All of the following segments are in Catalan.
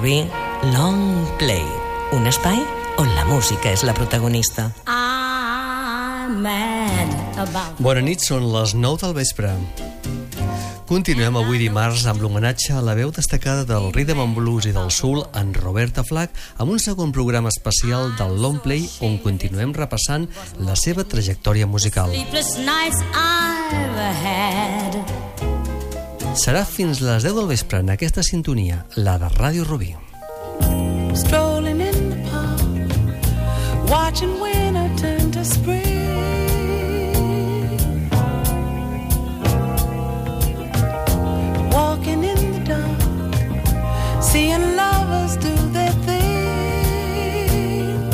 Rubí, Long Play, un espai on la música és la protagonista. Bona nit, són les 9 del vespre. Continuem avui dimarts amb l'homenatge a la veu destacada del rhythm and blues i del soul en Roberta Flack, amb un segon programa especial del Long Play on continuem repassant la seva trajectòria musical. Serà fins les 10 del vespre en aquesta sintonia, la de Ràdio Rubí. Strolling in the park, watching winter turn to spring. Walking in the dark, seeing lovers do their thing.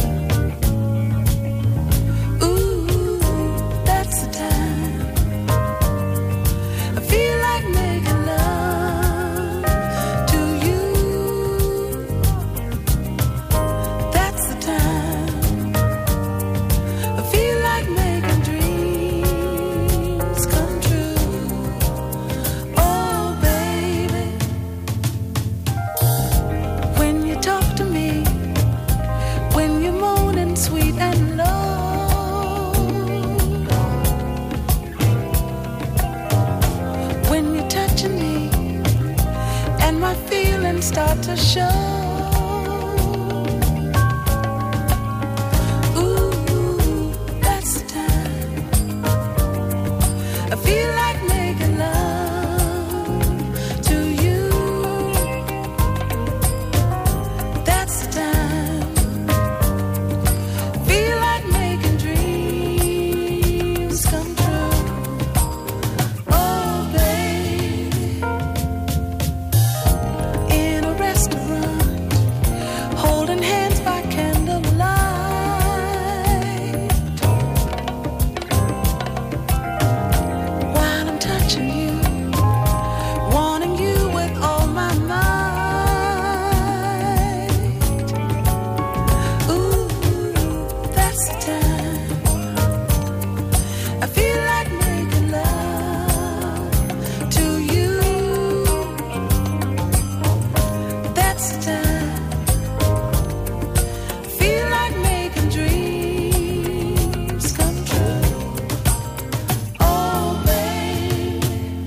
Ooh, that's the time I feel like making love to you. That's the time I feel like making dreams come true. Oh baby, when you talk to me, when you're moaning sweet and low, when you're touching me and my feelings start to show. Ooh, that's the time I feel like making love to you. That's the time I feel like making dreams come true. Oh baby, in a restaurant, holding hands by candlelight, while I'm touching you, wanting you with all my might. Ooh, that's the time I feel like making love to you. That's the time I feel like making dreams come true. Oh baby,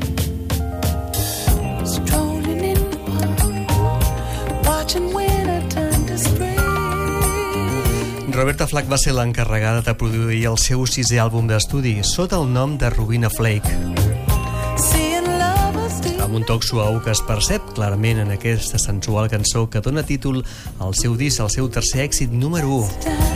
strolling in the park, watching winter turn to spring. Roberta Flack va ser l'encarregada de produir el seu sisè àlbum d'estudi sota el nom de Rubina Flake, Seeing lovers do amb un toc suau que es percep clarament en aquesta sensual cançó que dona títol al seu disc, al seu tercer èxit número 1.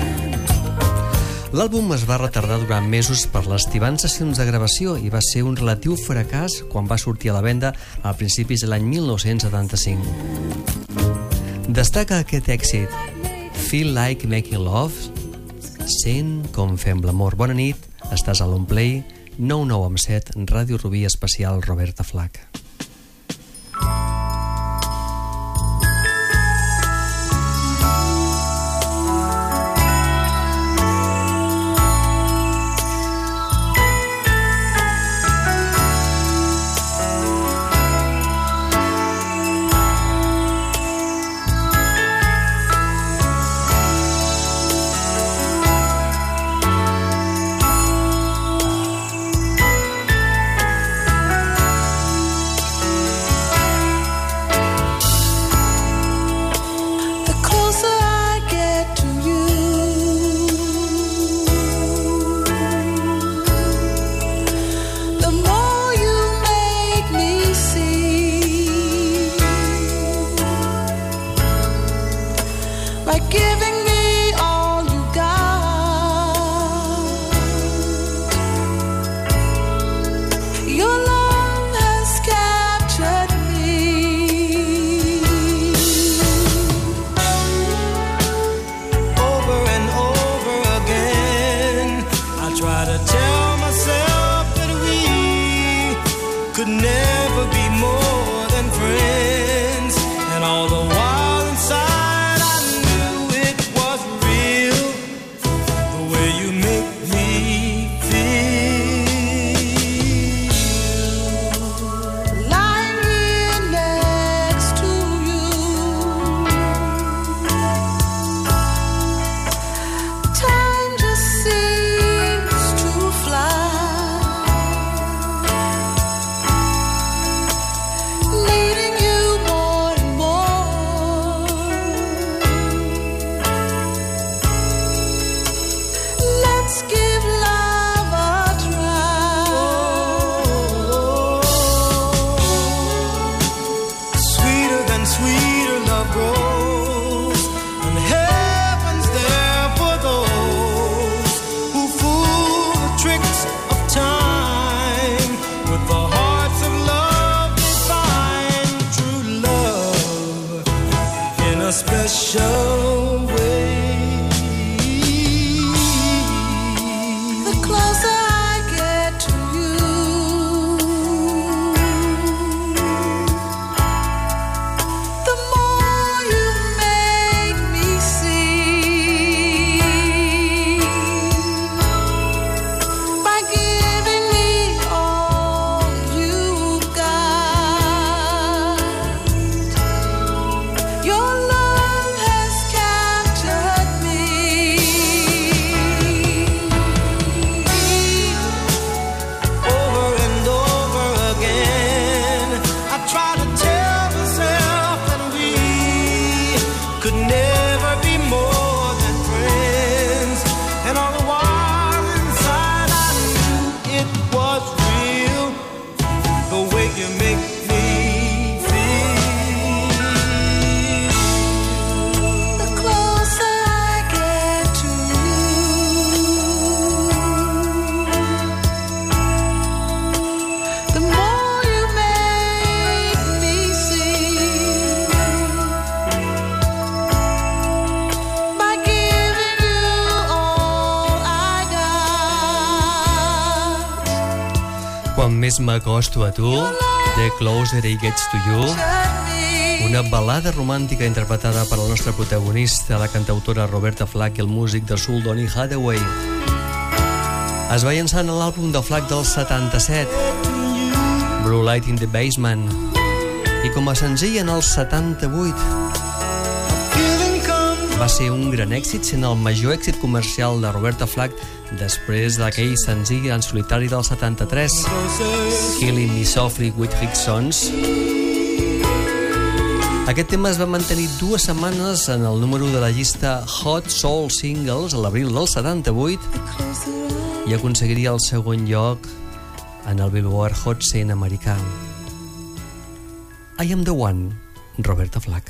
L'àlbum es va retardar durant mesos per les tibants sessions de gravació i va ser un relatiu fracàs quan va sortir a la venda a principis de l'any 1975. Destaca aquest èxit, Feel Like Making Love, sent com fem l'amor. Bona nit, estàs a l'Onplay, 99.7, Ràdio Rubí especial Roberta Flack. the closer I get to you, the more you make me see, by giving me all you got. Your love has captured me. Over and over again, I try to tell myself that we could never be more than friends, and all the while inside I knew it was real, the way you make me feel. Lying here next to you, Com més m'acosto a tu, The Closer It Gets to You, una balada romàntica interpretada per la nostra protagonista, la cantautora Roberta Flack, i el músic de soul Donny Hathaway. Es va llançar en l'àlbum de Flack del 77, Blue Light in the Basement, i com a senzill en el 78. Va ser un gran èxit, sent el major èxit comercial de Roberta Flack després d'aquell senzill en solitari del 73, Killing Me Softly with Hicksons. Aquest tema es va mantenir 2 setmanes en el número de la llista Hot Soul Singles a l'abril del 78 i aconseguiria el segon lloc en el Billboard Hot 100 americà. I Am the One, Roberta Flack.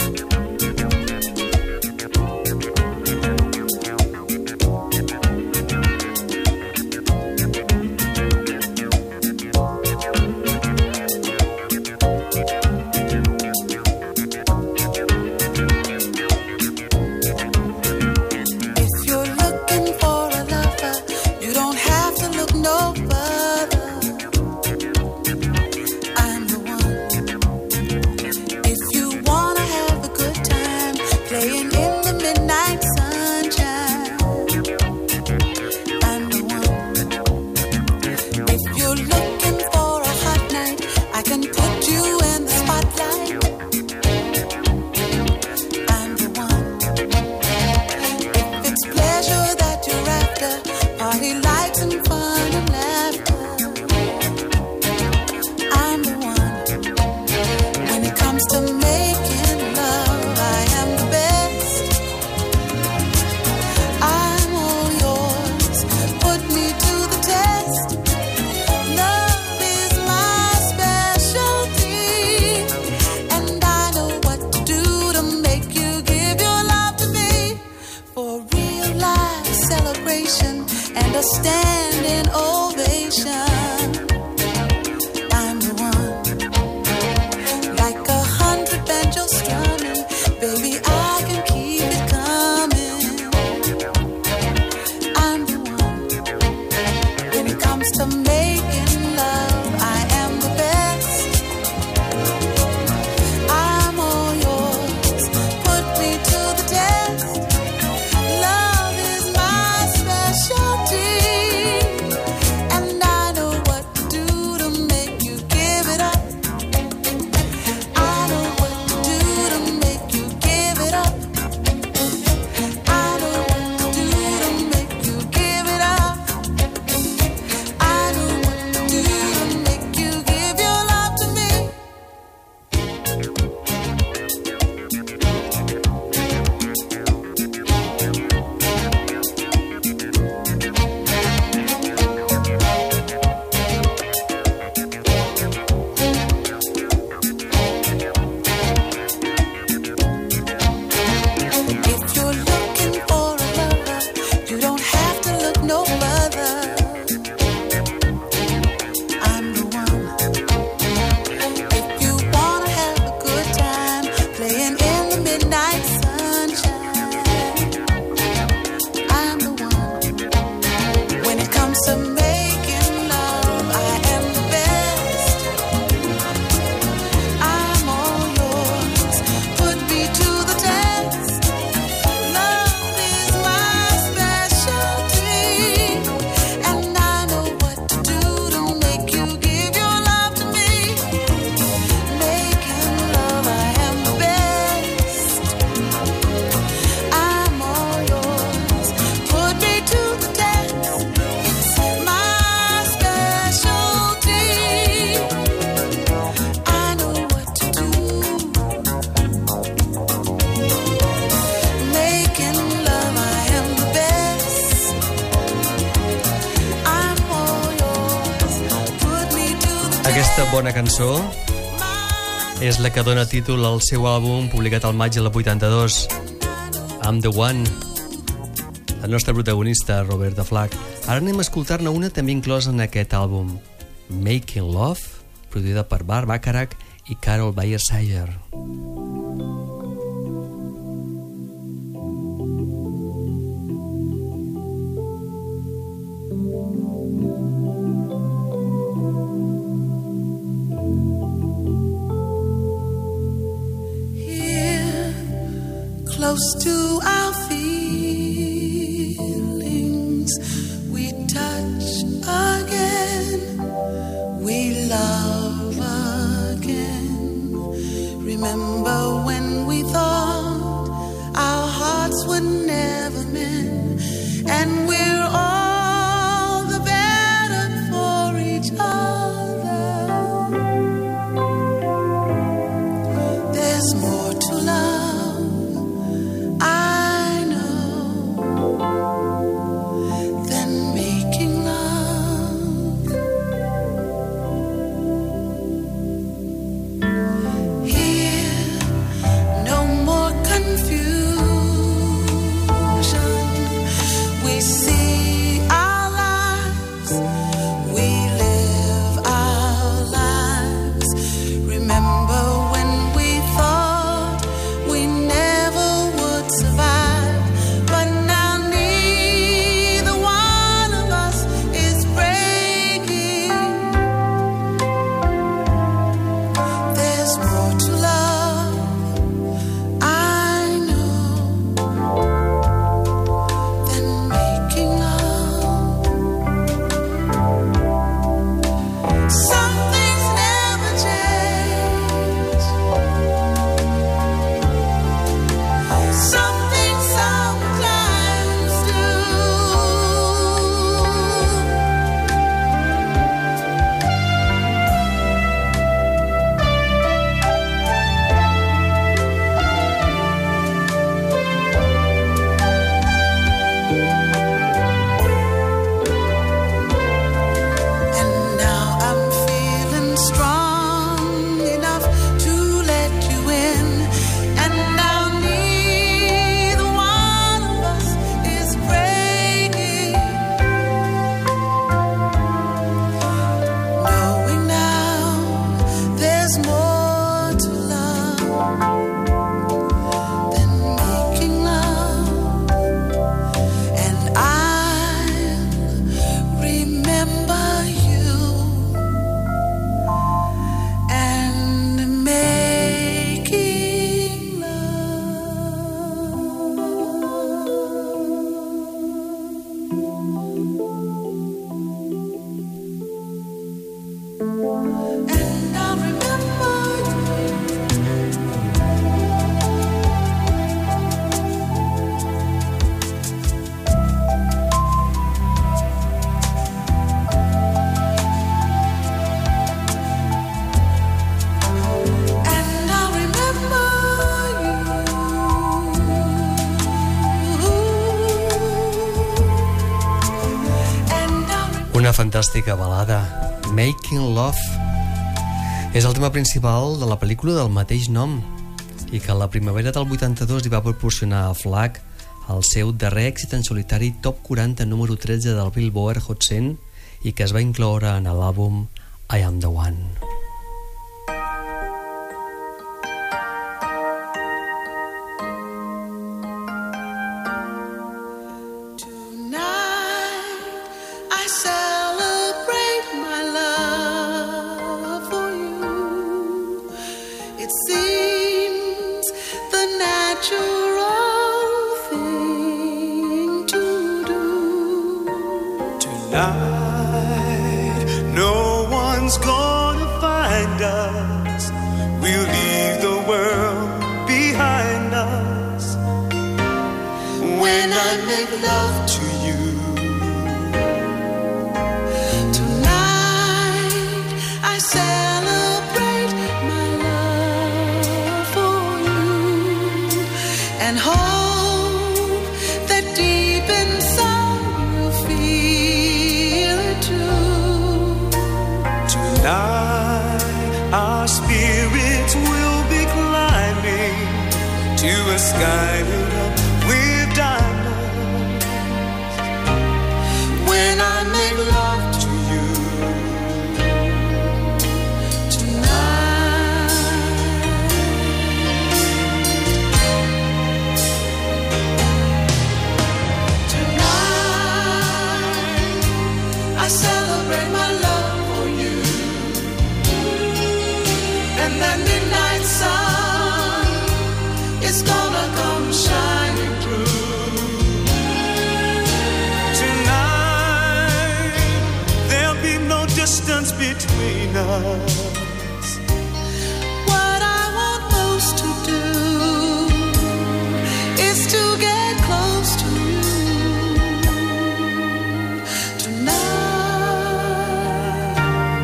Aquesta bona cançó és la que dona títol al seu àlbum publicat al maig del 82, I'm the One. La nostra protagonista, Roberta Flack. Ara anem a escoltar-ne una també inclosa en aquest àlbum, Making Love, produïda per Bart Bacharach i Carol Bayer Sager. close to our feelings. We touch again, we love again. Remember when we thought our hearts would never mend, and we're all the better for each other. There's more to love, I know, than making love. Here, no more confusion. We see our lives, we live our lives. Remember when we thought we never would survive, but now neither one of us is breaking. There's more to love, I know, than making love. Some things never change. Some things sometimes do. And now I'm feeling strong enough to let you in. And now neither one of us is breaking. Knowing now there's more to love than making love. And I'll remember you and making love. And I'll remember you. And I'll remember you. And I'll Una fantàstica balada, Making Love. És el tema principal de la pel·lícula del mateix nom i que a la primavera del 82 li va proporcionar a Flack el seu darrer èxit en solitari Top 40 número 13 del Billboard Hot 100 i que es va incloure en l'àlbum I Am The One. Tonight I celebrate my love for you. It seems the natural thing to do. Tonight, no one's gonna find us. We'll leave the world behind us. When I make love to you, Tonight I celebrate my love for you and hope that deep inside you feel it too. tonight our spirits will be climbing to a sky lit up with diamonds. When I make love to you, I celebrate my love for you, and that midnight sun is gonna come shine. between us. What I want most to do is to get close to you tonight.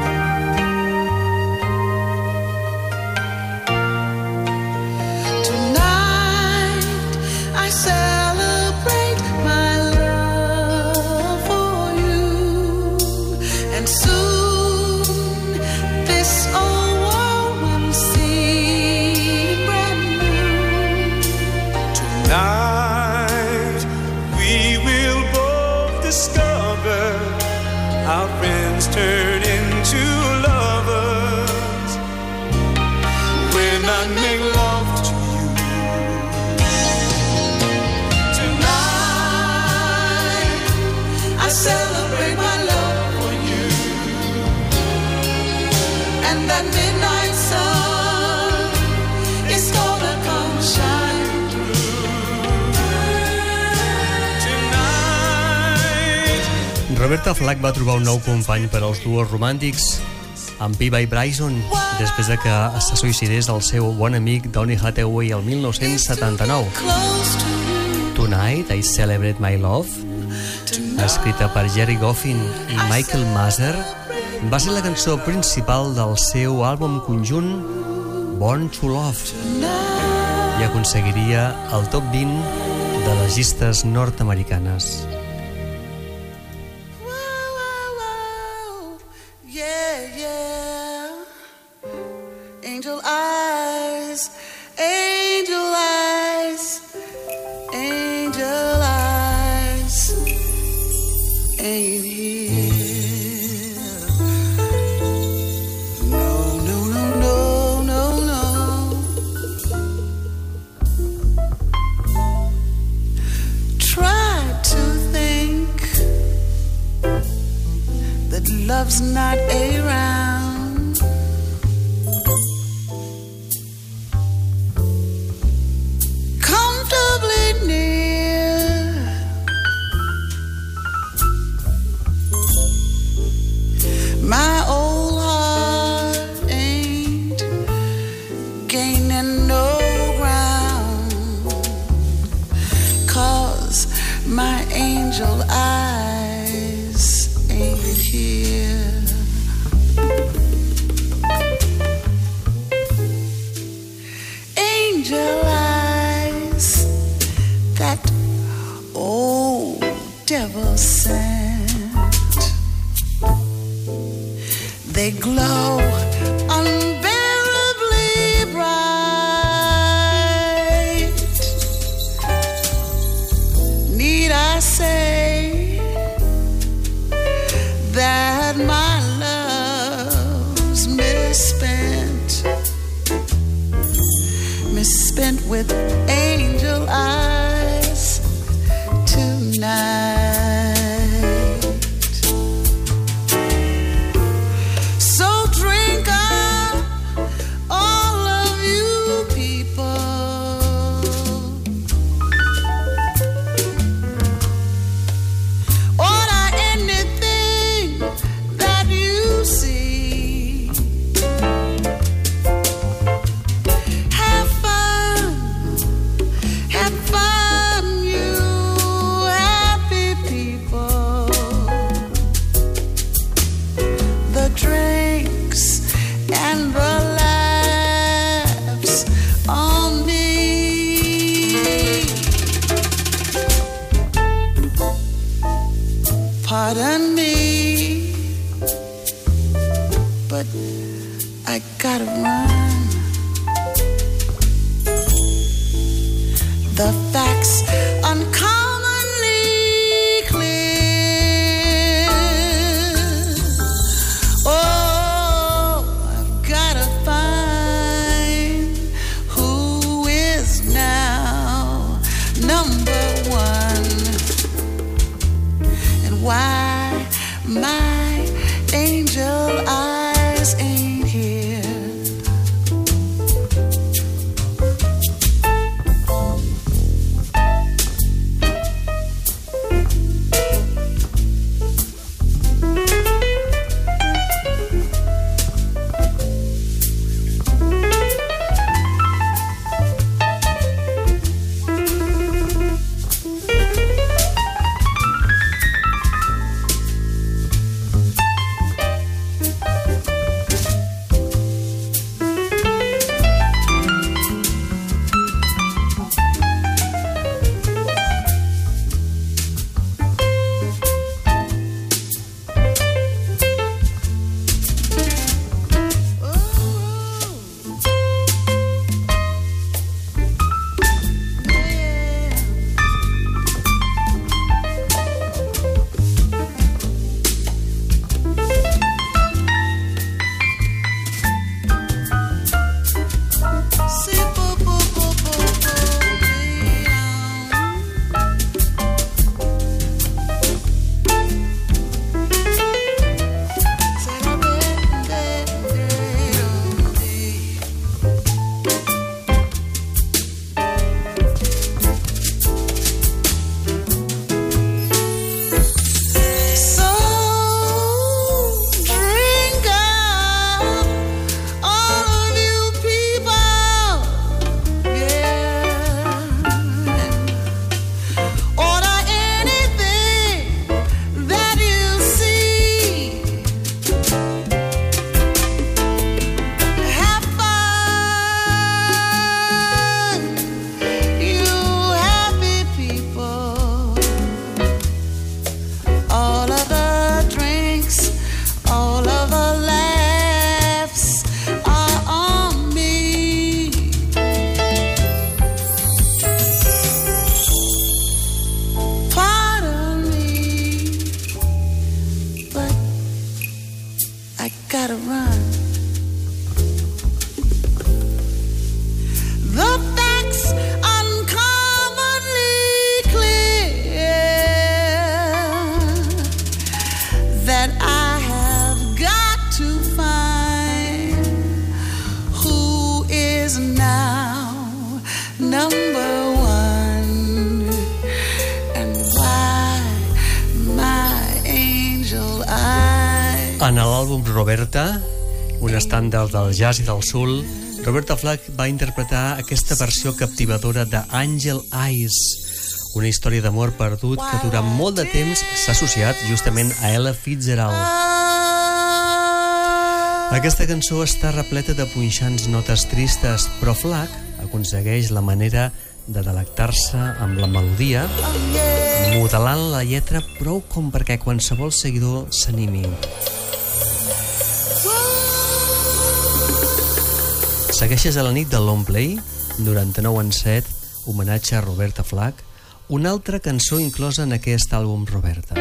Tonight I celebrate my love for you, and soon this old world will seem brand new. Tonight we will both discover our friends turn into lovers when I make love to you. Tonight I celebrate my love for you, and that midnight sun is gonna come shine Tonight Roberta Flack va trobar un nou company per als duos romàntics amb P.B. Bryson després de que se suïcidés el seu bon amic Donny Hathaway el 1979. close to you. Tonight I Celebrate My Love, escrita per Jerry Goffin i Michael Mazer, va ser la cançó principal del seu àlbum conjunt Born to Love i aconseguiria el top 20 de les llistes nord-americanes. Wow, wow, wow. Yeah, yeah. Angel eyes, angel eyes, angel eyes ain't here. No, no, no, no, no, no. Try to think that love's not around. Comfortably near. My old heart ain't gaining no ground, 'cause my angel eyes ain't here. Angel eyes that old devil sent, they glow unbearably bright. Need I say that my love's misspent, misspent with angel eyes tonight. So drink up, all of you people, order anything that you see. Have fun, you happy people. The drinks and the laughs on me. Pardon me, but I gotta run. The facts uncommonly clear. Oh, I've gotta find who is now number one, and why my angel eyes ain't here. En l'àlbum Roberta, un estàndard del jazz i del soul, Roberta Flack va interpretar aquesta versió captivadora de Angel Eyes, una història d'amor perdut que durant molt de temps s'ha associat justament a Ella Fitzgerald. Aquesta cançó està repleta de punxants notes tristes, però Flack aconsegueix la manera de delectar-se amb la melodia, modelant la lletra prou com perquè qualsevol seguidor s'animi. Segueixes a la nit del Long Play, 99-7, homenatge a Roberta Flack, una altra cançó inclosa en aquest àlbum Roberta.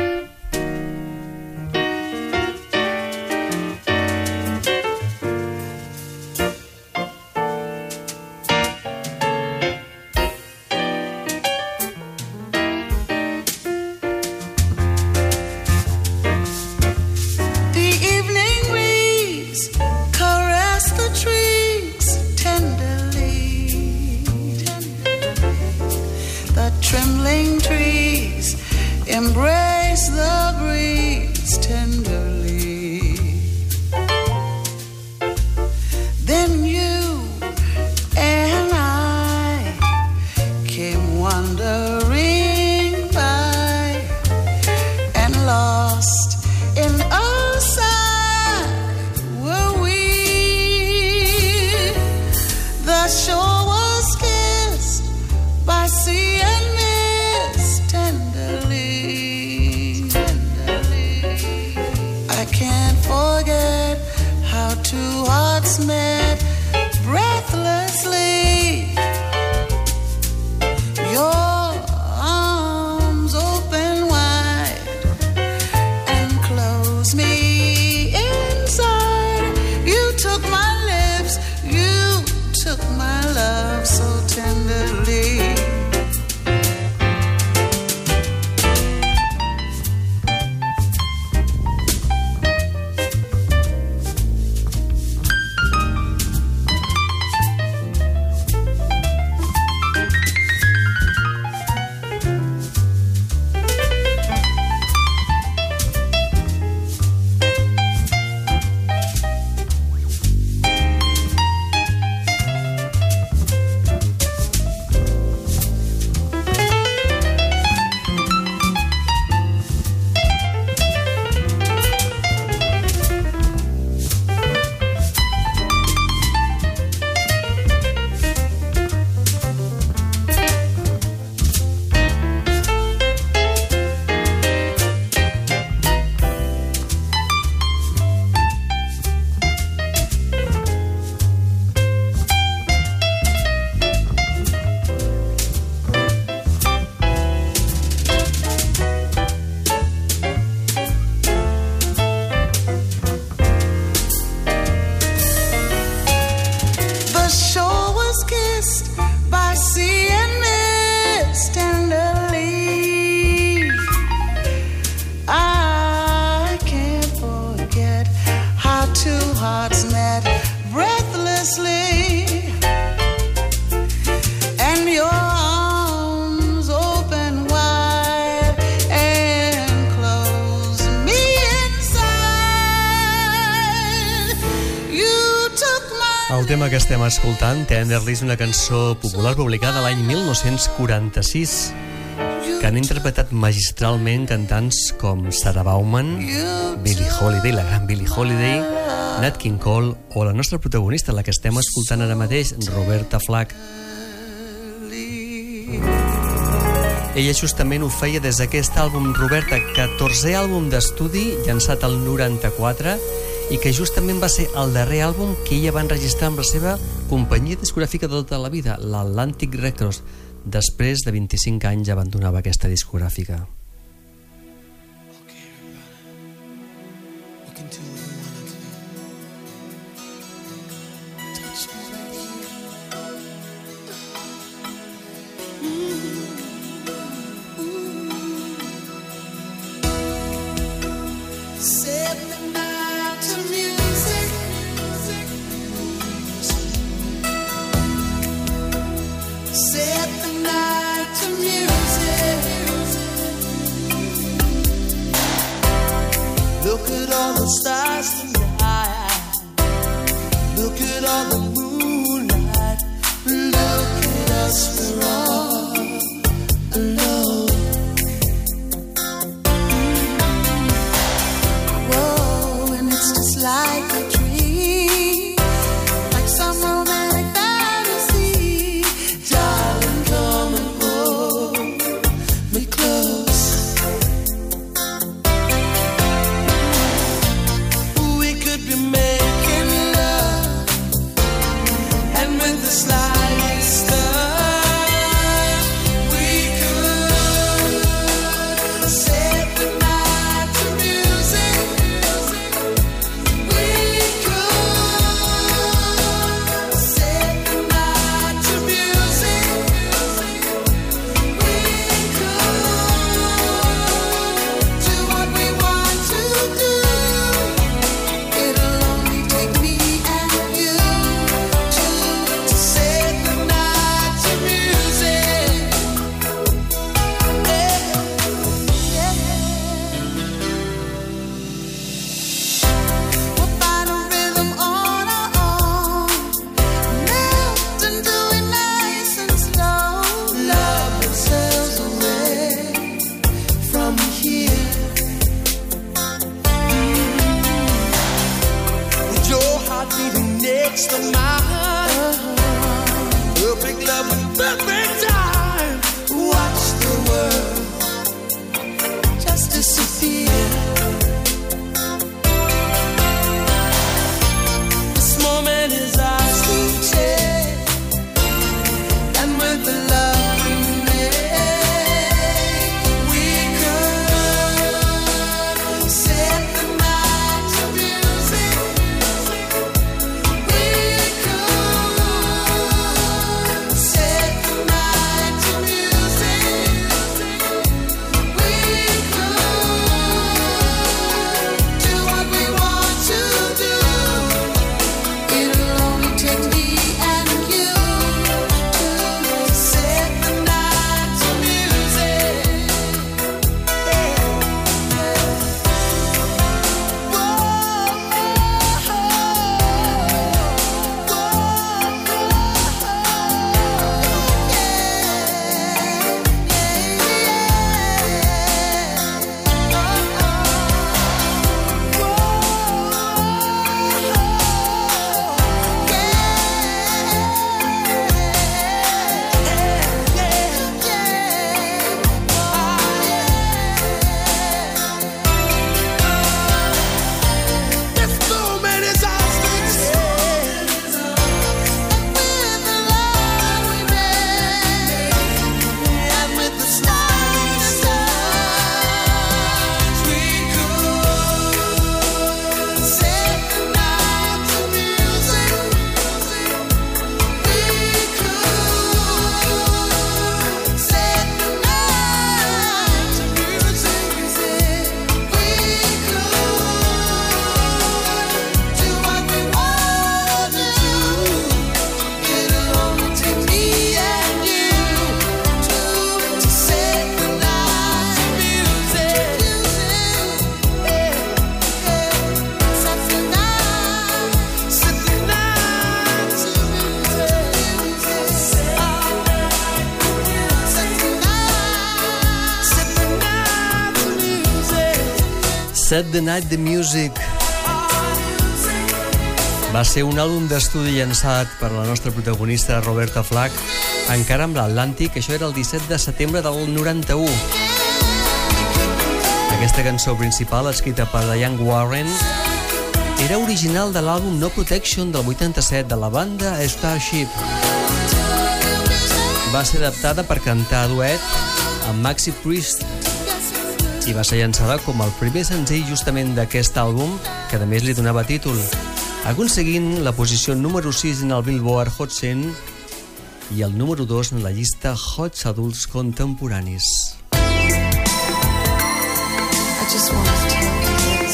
Trembling trees embrace the breeze tenderly. Then you and I came wandering by, and lost in our sight were we. The shore was kissed by sea and forget how two hearts met breathlessly. Your arms open wide and close me inside. You took my lips, you took my love so tenderly. El tema que estem escoltant, Tenderly, és una cançó popular publicada l'any 1946 que han interpretat magistralment cantants com Sarah Bauman, Billie Holiday, la gran Billie Holiday, Nat King Cole o la nostra protagonista, la que estem escoltant ara mateix, Roberta Flack. Ella justament ho feia des d'aquest àlbum Roberta, 14è àlbum d'estudi llançat al 94 i que justament va ser el darrer àlbum que ella va enregistrar amb la seva companyia discogràfica de tota la vida, l'Atlantic Records. Després de 25 anys abandonava aquesta discogràfica. The Look at all the stars tonight. Look at all the moonlight. Look at us, we're all alone. Whoa, and it's just like a dream, like some romantic fantasy. Darling, come and hold me close. We could be making love, and with the slightest touch, we could set the night to music. We could set the night to music. We could do what we want to do. It'll only take me and you To set the night to music. We'll find a rhythm on our own, melt into it nice and slow. Love ourselves away from here. With your heart beating next to mine, perfect love with perfect time. Watch the world just disappear. This moment is ours to take, and with the love we make, we could set the night to music. We could set the night to music. We could do what we want to do. It'll only take me and you To set the night to music. This moment is ours to take. with the love we made. And with the slightest touch, we could set the night to music. We could set the night to music. We could do what we want to do. It'll only take me and you to set the night to music. Set the night, Set the night to music. set the night. Set the night to music. Set the Night the Music va ser un àlbum d'estudi llançat per la nostra protagonista Roberta Flack encara amb l'Atlàntic. Això era el 17 de setembre del 91. Aquesta cançó principal, escrita per Diane Warren, era original de l'àlbum No Protection del 87 de la banda Starship. Va ser adaptada per cantar a duet amb Maxi Priest i va ser llançada com el primer senzill justament d'aquest àlbum, que a més li donava títol, aconseguint la posició número 6 en el Billboard Hot 100 i el número 2 en la llista Hot Adults Contemporanis. I just want to tell you this.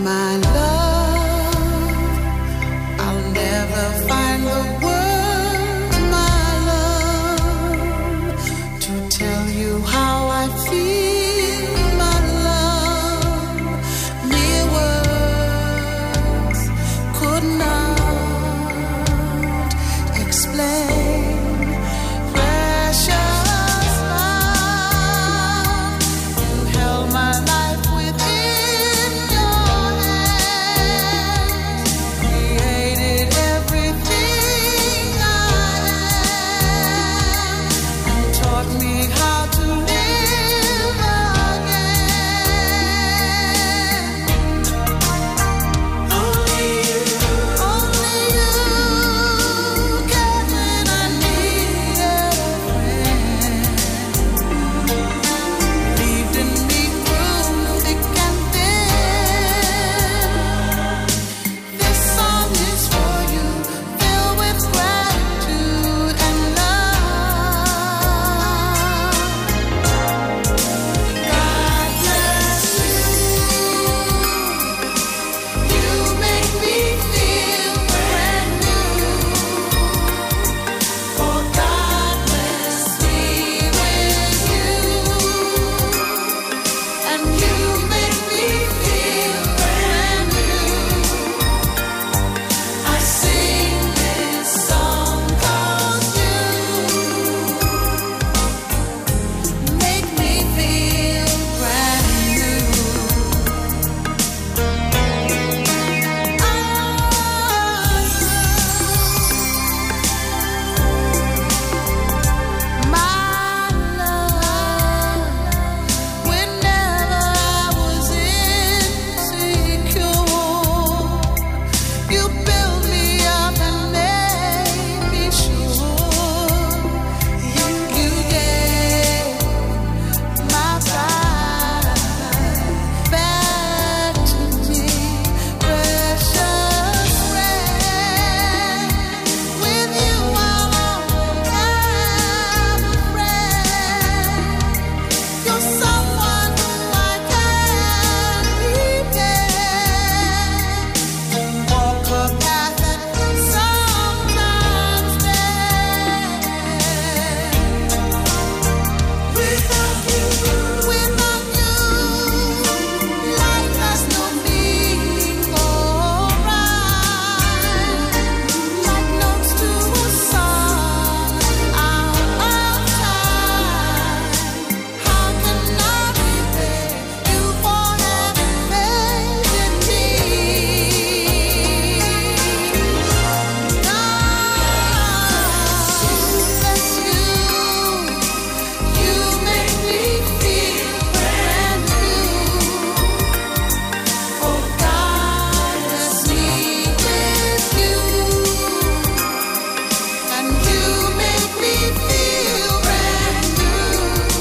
my love. I'll never find the words, my love, to tell you how I feel, my love. Mere words could not explain. Precious love, you held my life within your hands, created everything I am, and taught me how to live again. Only you cared when I needed a friend. Believed in me through thick and thin. This song is for you, filled with gratitude and love. God bless you. You make me feel brand new. For God bless me with you, and you make me feel brand new. I sing this song 'cause you make me feel brand new. My love, whenever I was insecure, you built me up and made me sure. You gave my pride back to me, precious friend. With you I'll always have a friend. You're someone who I can depend. Walk a path that sometimes bend. Without you, life has no meaning or rhyme. Like notes to a song out of time. How can I repay you for having faith in me? Bless you. You make me feel brand new. Oh, God bless me with you, and you make me feel brand new.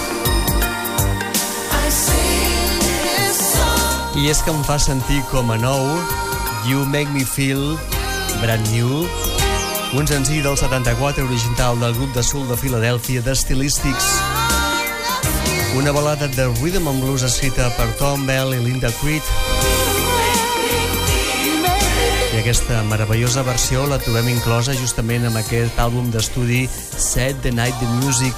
I sing this song. I és que em fa sentir com a nou You Make Me Feel Brand New, un senzill del 74 original del grup de soul de Filadèlfia The Stylistics, una balada de rhythm and blues escrita per Tom Bell i Linda Creed, i aquesta meravellosa versió la trobem inclosa justament amb aquest àlbum d'estudi Set the Night the Music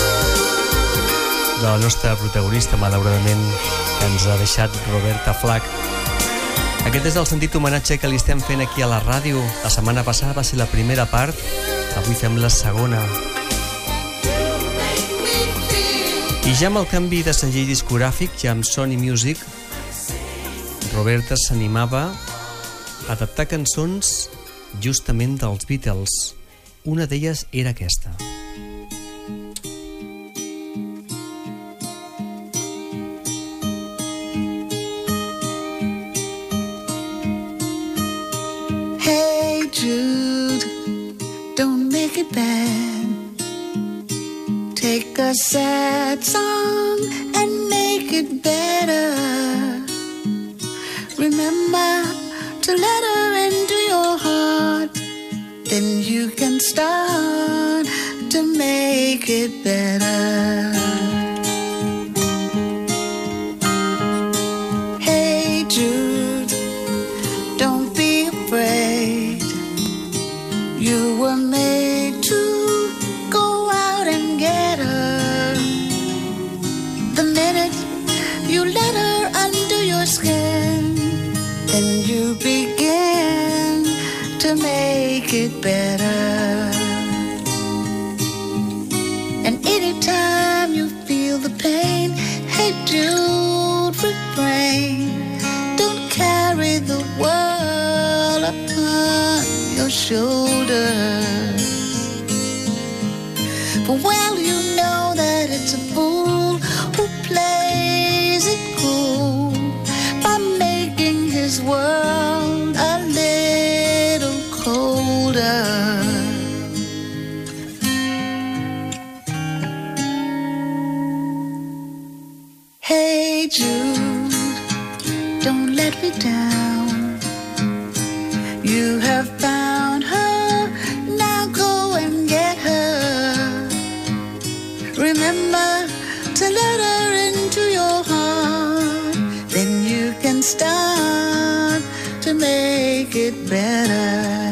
de la nostra protagonista, malauradament, que ens ha deixat Roberta Flack. Aquest és el sentit homenatge que li estem fent aquí a la ràdio. La setmana passada va ser la primera part, avui fem la segona. I ja amb el canvi de segell discogràfic, ja amb Sony Music, Roberta s'animava a adaptar cançons justament dels Beatles. Una d'elles era aquesta. Hey Jude, don't make it bad. Take a sad song and make it better. Remember to let her into your heart, then you can start to make it better. Hey Jude, to make it better. And anytime you feel the pain, hey Jude, refrain. Don't carry the world upon your shoulders. For well you know that it's a fool who plays it cool by making his world a little colder. Hey Jude, don't let me down. You have found her, now go and get her. Remember to let her into your heart, then you can start to make it better.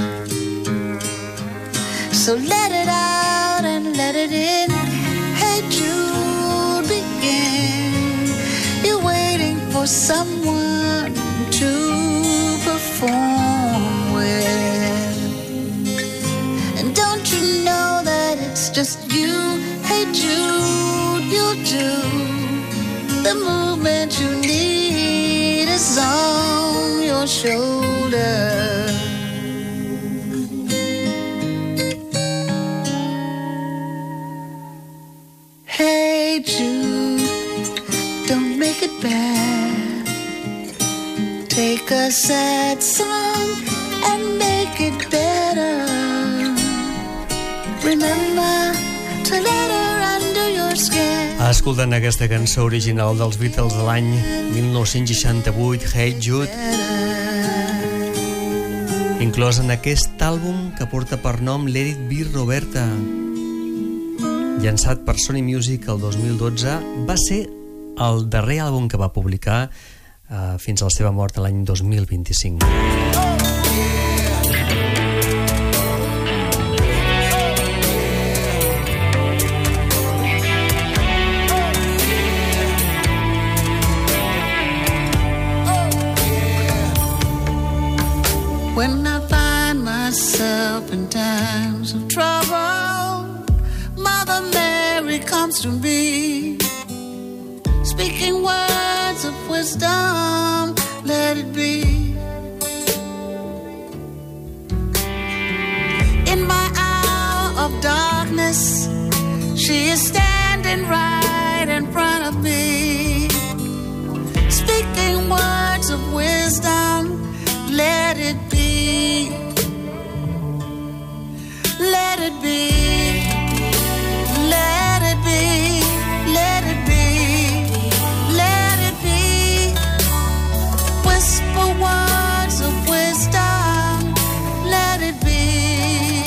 So let it out and let it in. Hey Jude, begin. You're waiting for someone to perform with. And don't you know that it's just you? Hey Jude, you'll do the movement you need is on your shoulder. Hey Jude, don't make it bad. Take a sad song and make it better. Remember to let her under your skin. Escoltant aquesta cançó original dels Beatles de l'any 1968, Hey Jude, inclòs en aquest àlbum que porta per nom Let It Be Roberta, llançat per Sony Music el 2012, va ser el darrer àlbum que va publicar fins a la seva mort l'any 2025. When I find myself in times of trouble, Mother Mary comes to me, speaking words of wisdom, let it be. In my hour of darkness, she is standing right in front of me, speaking words of wisdom, let it be. Let it be. Let it be. Let it be. Let it be. Whisper words of wisdom. Let it be.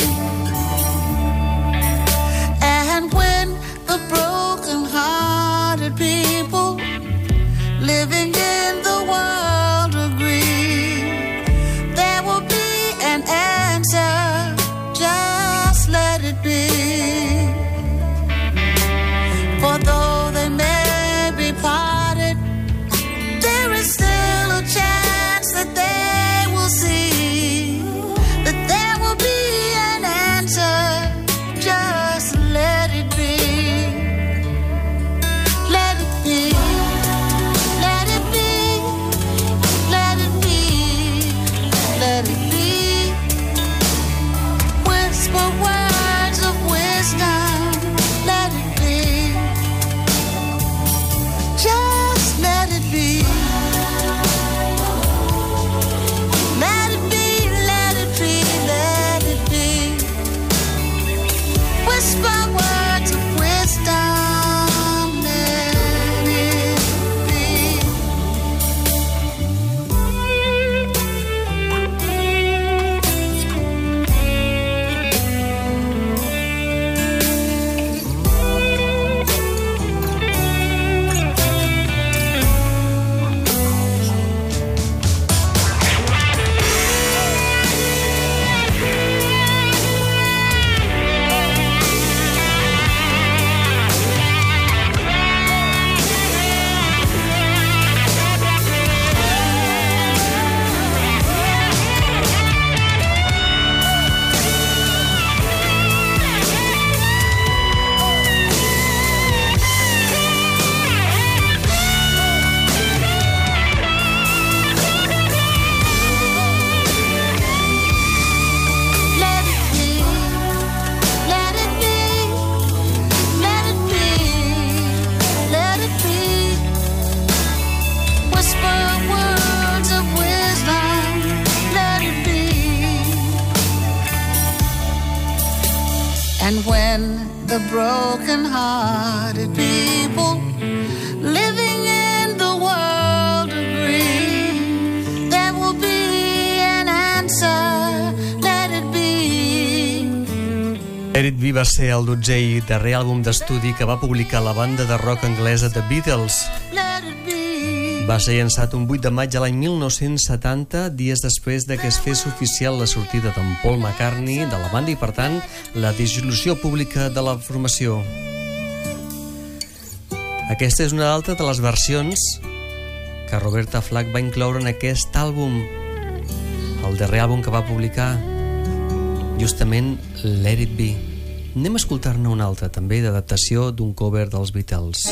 And when the broken-hearted people living in the world agree, there will be an answer. Just let it be. the broken-hearted people living in the world agree there will be an answer, let it be. Let It Be va ser el 12è i darrer àlbum d'estudi que va publicar la banda de rock anglesa The Beatles. Let it be. Va ser llançat un 8 de maig de l'any 1970, dies després de que es fes oficial la sortida d'en Paul McCartney de la banda i, per tant, la dissolució pública de la formació. Aquesta és una altra de les versions que Roberta Flack va incloure en aquest àlbum, el darrer àlbum que va publicar, justament Let It Be. Anem a escoltar-ne una altra, també d'adaptació d'un cover dels Beatles.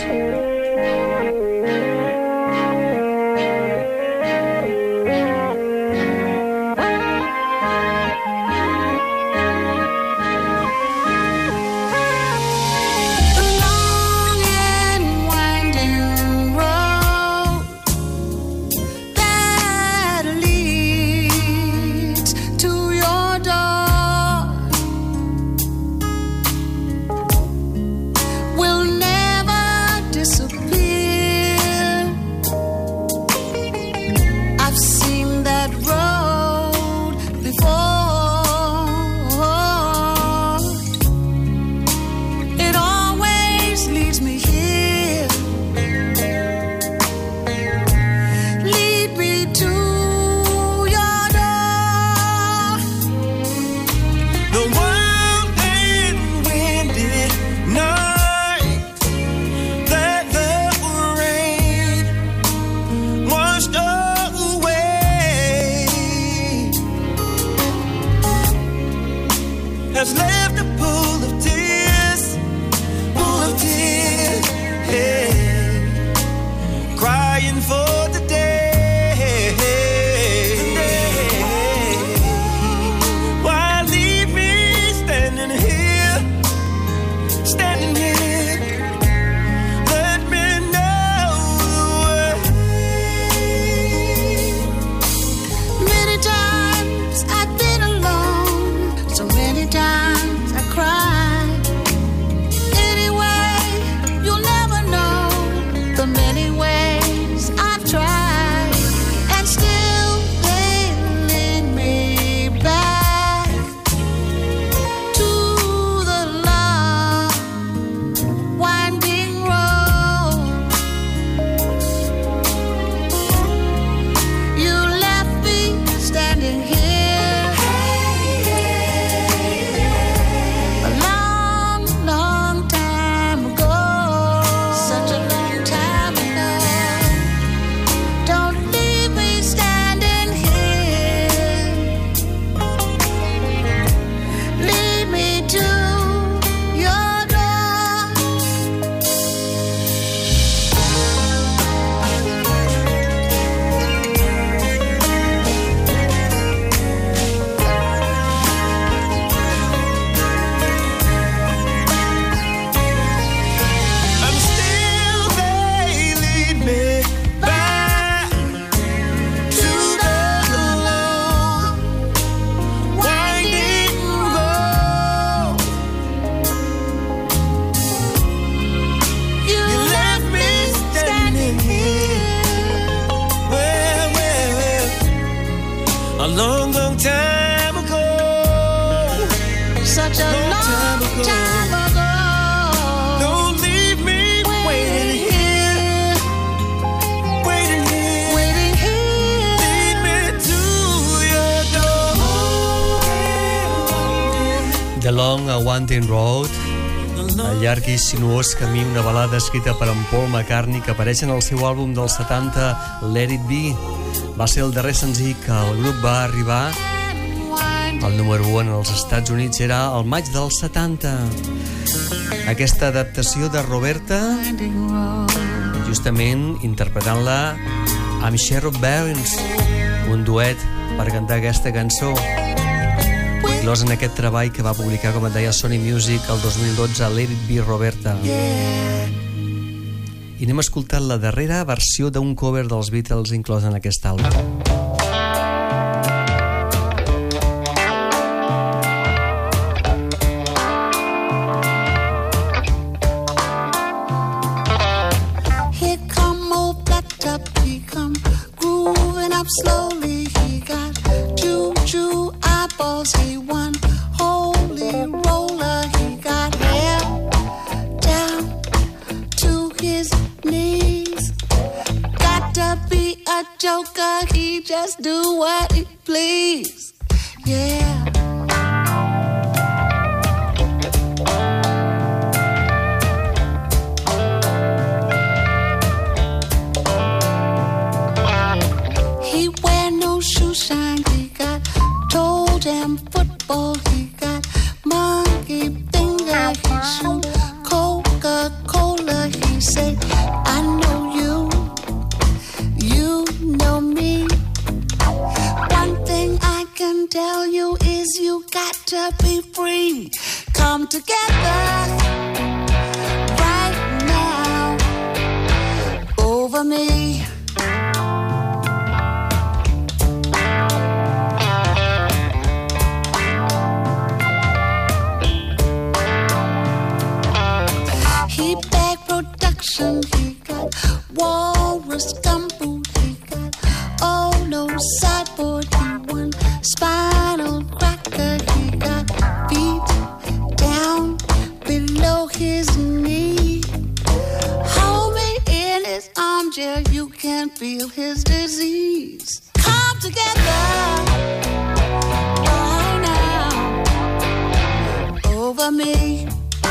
Has left a pool of tears, hey, crying for the day. Why leave me standing here? Let me know the way. Many times I've been alone, so many times I cried. Anyway, you'll never know the many ways I've tried, and still they lead me back to the long, winding road. You left me standing here a long, long time ago. Such a long time ago. Don't leave me standing here. Lead me to your door. And still they lead me back to the long, winding road. You left me standing here. Well, a long, long time ago. Such a Long long time ago. time ago. Don't leave me waiting here, waiting here. Waiting here. Lead me to your door. The Long Winding Road, el llarg i sinuós camí, una balada escrita per en Paul McCartney que apareix en el seu àlbum dels 70, Let It Be. Va ser el darrer senzill que el grup va arribar al número 1 als Estats Units, era el maig del 70. Aquesta adaptació de Roberta, justament interpretant-la amb Sherrod Burns, un duet per cantar aquesta cançó, inclòs en aquest treball que va publicar, com et deia, Sony Music el 2012, Let It Be Roberta. I anem a escoltar la darrera versió d'un cover dels Beatles inclòs en aquest àlbum. come grooving up slowly. He got two eyeballs. He one holy roller. He got hair down to his knees. Got to be a joker. He just do what he please. Yeah. He wear no shoe shine. He got toe jam football. He got monkey finger. He shoot Coca-Cola. He say, I know you, you know me. One thing I can tell you is you got to be free. Come together right now over me. He bag production. He got walrus gumboot. He got oh no sideboard. He won spinal cracker. He got feet down below his knee. Hold me in his armchair. You can feel his disease. Come together right now over me.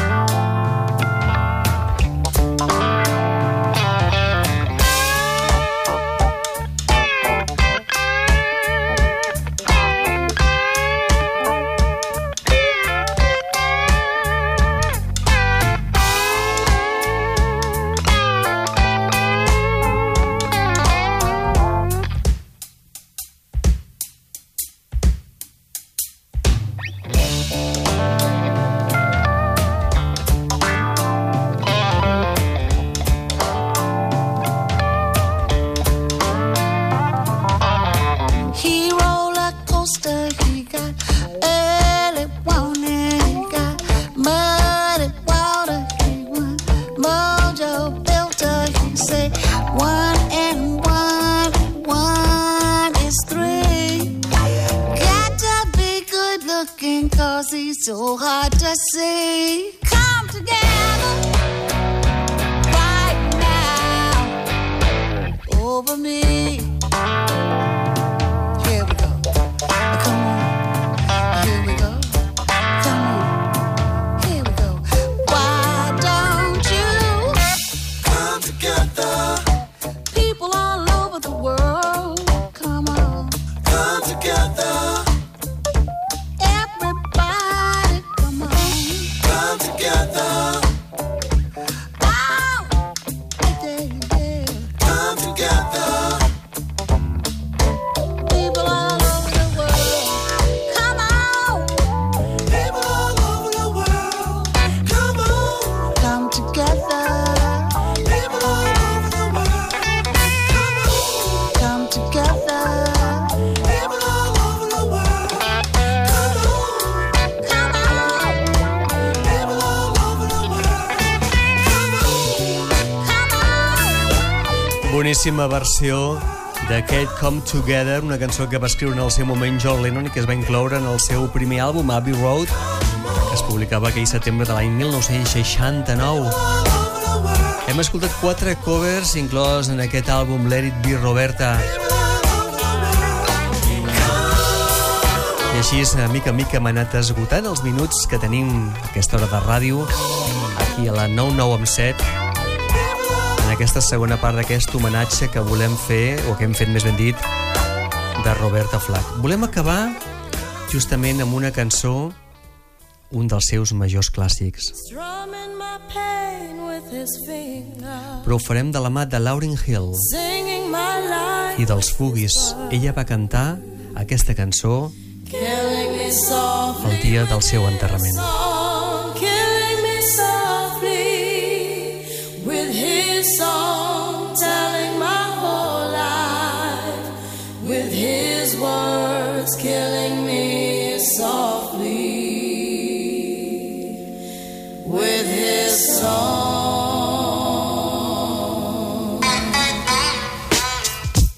So hard to see. Come together right now over me. Here we go. Come on. Here we go. Come on. Here we go. Why don't you come together? People all over the world. Come on. Come together. Boníssima versió d'aquest Come Together, una cançó que va escriure en el seu moment John Lennon i que es va incloure en el seu primer àlbum, Abbey Road, que es publicava aquell setembre de l'any 1969. Hem escoltat 4 covers inclòs en aquest àlbum Let It Be Roberta. I així, mica en mica, hem anat esgotant els minuts que tenim a aquesta hora de ràdio, aquí a la 99.7, en aquesta segona part d'aquest homenatge que volem fer, o que hem fet més ben dit, de Roberta Flack. Volem acabar justament amb una cançó, un dels seus majors clàssics. Però ho farem de la mà de Lauryn Hill i dels Fugis. Ella va cantar aquesta cançó el dia del seu enterrament. Song telling my whole life, with his words killing me softly, with his song.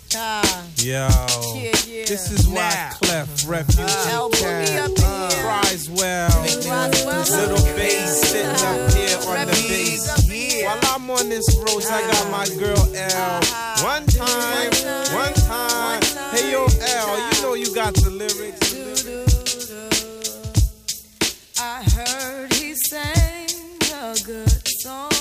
Yo, Yeah, yeah. this is why Now. Clef, Refugee L Boogie Cat, up in here. Criswell, little bass sitting up here on the Refugees bass. up in here. While I'm on this road, I got my girl L. One time. Hey yo, L, you know you got the lyrics. I heard he sang a good song.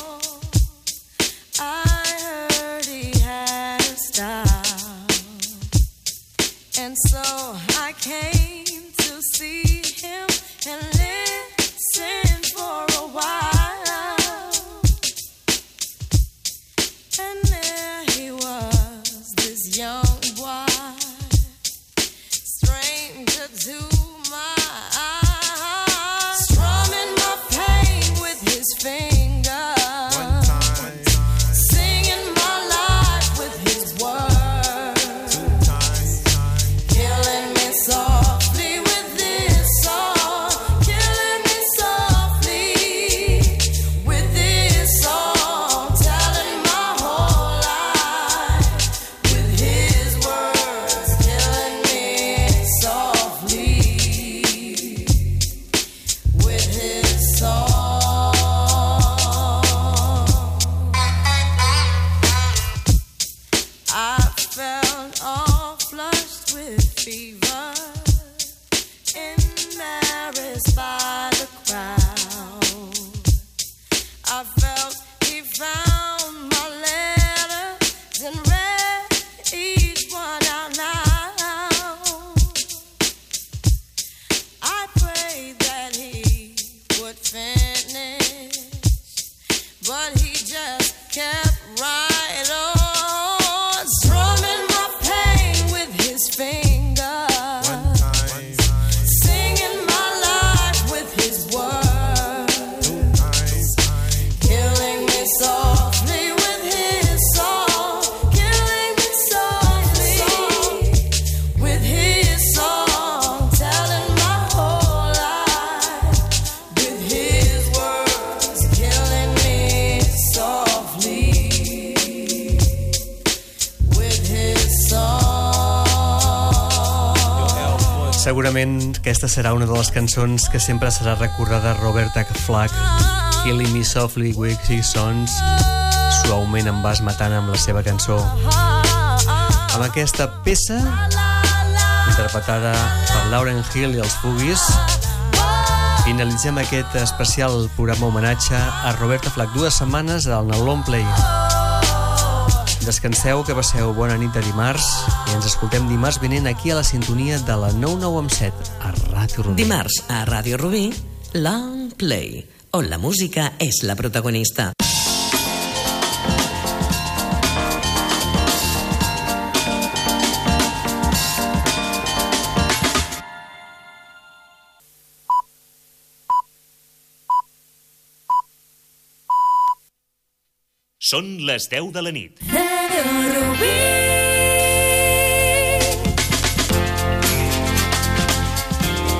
I heard he had a style. And so I came to see him and listen for a while. And there he was, this young boy, stranger to my eyes, strumming my pain with his fingers, One time, singing my life with his words, 2 times, killing me softly with this song, killing me softly with this song, telling my whole life with his words, killing me softly with his song. I felt all flushed with fever, embarrassed by the crowd. I felt he found my letters and read each one out loud. I prayed that he would finish, but he just kept right on, strumming my pain with his fingers, 1 time, singing my life with his words, 2 times, killing me softly with his song, killing me softly with his song, telling my whole life with his words, killing me softly with his song. Segurament aquesta serà una de les cançons que sempre serà recordada. Roberta Flack, Killing Me Softly with His Sons, suaument em vas matant amb la seva cançó. Amb aquesta peça, interpretada per Lauryn Hill i els Fugis, finalitzem aquest especial programa homenatge a Roberta Flack. 2 setmanes al Long Play. Descanseu, que passeu bona nit de dimarts i ens escoltem dimarts vinent aquí a la sintonia de la 99.7 a Ràdio Rubí. Dimarts a Ràdio Rubí, Long Play, on la música és la protagonista. Són les 10 de la nit. Ràdio Rubí.